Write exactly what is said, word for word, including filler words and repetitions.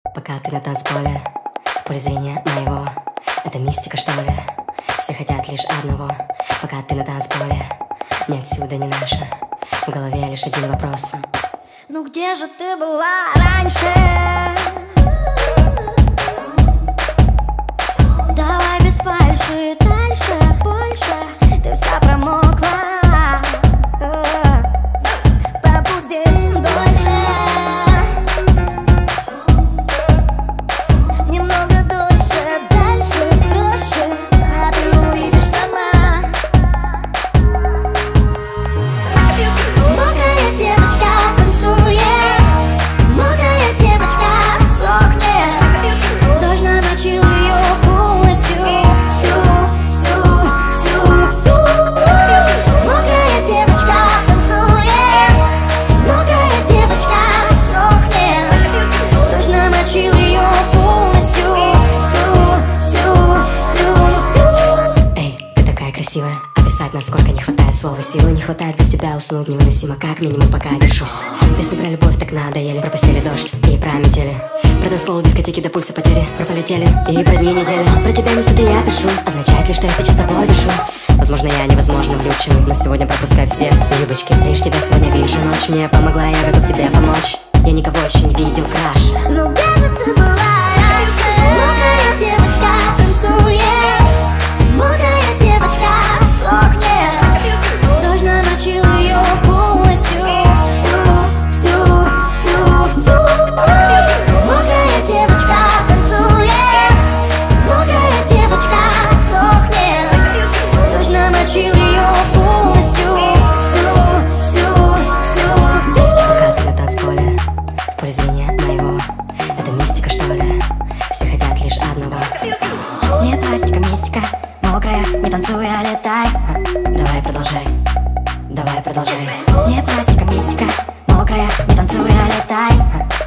Пока ты на танцполе, в поле зрения моего. Это мистика, что ли? Все хотят лишь одного. Пока ты на танцполе, ни отсюда, ни наше. В голове лишь один вопрос: ну где же ты была раньше? Давай без фальши, дальше, больше. Ты вся промокла. Побудь здесь дольше. Немного дольше, дальше, проще. А ты увидишь сама. Мокрая девочка танцует. Мокрая девочка сохнет. Дождь намочил ее полностью. Всю, всю, всю, всю. Мокрая девочка танцует. Мокрая девочка сохнет. Дождь намочил ее полностью. Всю, всю, всю, всю. Эй, ты такая красивая. Описать, насколько не хватает слова, силы не хватает без тебя уснуть невыносимо. Как минимум пока держусь. Песни про любовь так надоели. Про постели дождь и про метели. Про танцпол, дискотеки до пульса потери. Про полетели и про дни недели. Про тебя не суди, я пишу. Означает ли, что я сейчас с тобой дышу? Возможно, я невозможно влюбчивый, но сегодня пропускай все юбочки. Лишь тебя сегодня вижу. Ночь мне помогла, я готов тебе помочь. Я никого еще не видел краше. Ну где же ты была раньше? Мокрая девочка танцует. Мокрая девочка сохнет. Дождь намочил ее полностью. Всю, всю, всю, всю. Мокрая девочка танцует. Мокрая девочка сохнет. Дождь намочил ее полностью. Всю, всю, всю, всю. Пока ты на танцполе, в поле зрения моего. Это мистика, что ли? Все хотят лишь одного. Не пластика, мистика. Мокрая, не танцуй, а летай. А, Давай продолжай, давай продолжай. не пластика, мистика. Мокрая, не танцуй, а летай. А,